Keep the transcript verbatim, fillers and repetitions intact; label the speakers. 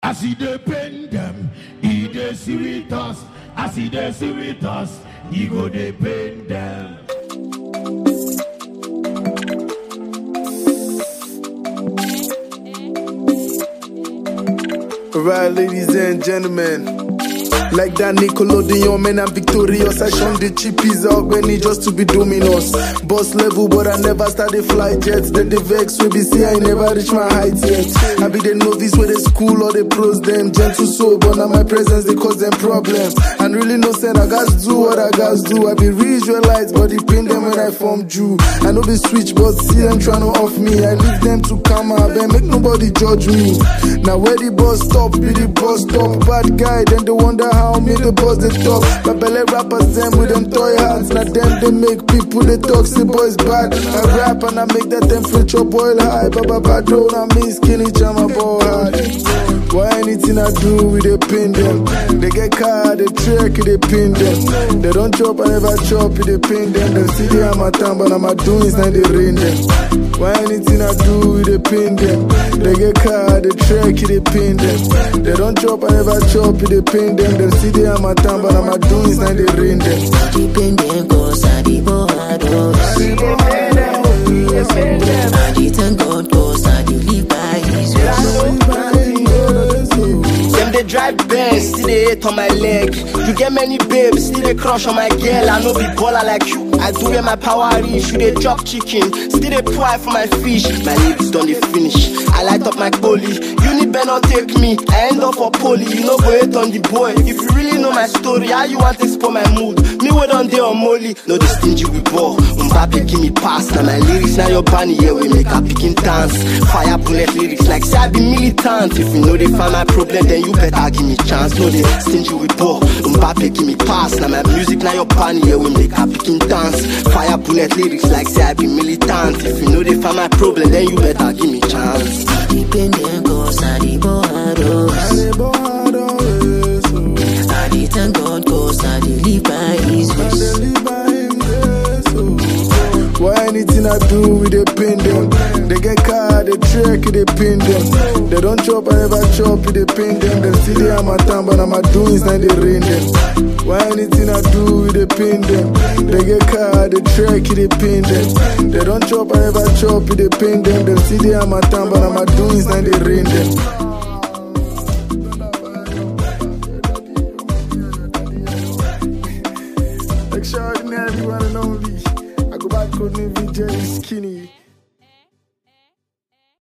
Speaker 1: I see the pain them, he dey see with us. I see they see with us, he go dey pain them.
Speaker 2: Alright, ladies and gentlemen. Like that Nickelodeon, man, I'm victorious. I shun the cheapies out, Benny, just to be dominus. Boss level, but I never started fly jets. Then the vex will be see, I never reach my heights yet. I be the novice with the school or the pros, them gentle soul, but now my presence, they cause them problems. And really no sense, I gotta do what I gotta do. I be visualize, but they pain them when I form Jew. I know they switch, but see them trying to off me. I leave them to come out, then make nobody judge me. Now where the boss stop, be the boss stop. Bad guy, then they wonder how me the boss they talk. But belly rappers them with them toy hands. Now them they make people they talk, say boys bad. I rap and I make that temperature boil high. Baba Badro, now me skinny chama boy hard. Why anything I do, we they pin them. They get car, they trick, they pin them. They don't chop, I never chop, they pin them. They see they am a time, but I'm a doing, now they rain them. Why anything I do, we they pin them. They get car, they trick, they pin them. They don't chop, I never chop, they pin them. They see they am a time, but I'm a doing, now they rain them.
Speaker 3: They pin them, cause I be bored. I did thank God, cause I did live by his ways.
Speaker 4: Them they drive Benz, still they hate on my leg. You get many babes, still they crush on my girl. I know be baller like you. I do where my power reach. You they chop chicken, still they pry for my fish. My lyrics done they finish. I light up my poly. You need better not take me. I end up for poly. You know go hate on the boy. If you really know my story, how you want to explore my mood? Me wait on day on molly. No the stingy we ball. Mbappe give me pass. Now my lyrics now your bunny. Yeah we make a picking dance. Fire bullet lyrics like say I be militant. If you know they find my problem, then you better give me chance. No the stingy we ball. Mbappe give me pass. Now my music now your bunny. Yeah we make a picking dance. Fire bullet lyrics like say I be militant. If you know they find my problem, then you better give me chance.
Speaker 3: Dependent cause I the bohados. I did thank God cause I did live by his ways.
Speaker 2: Why anything I do, we they pin them. They get car, they trick, they pin them. They don't chop, I never chop, they pin them. They see they am a time, but I'm a doing, now they rain them. Why anything I do, we they pin them. They get car, they trick, they pin them. They don't chop, I never chop, they pin them. They see they am a time, but I'm a doing, now they rain them. Extraordinary, one and only. I go back, couldn't even Skinny.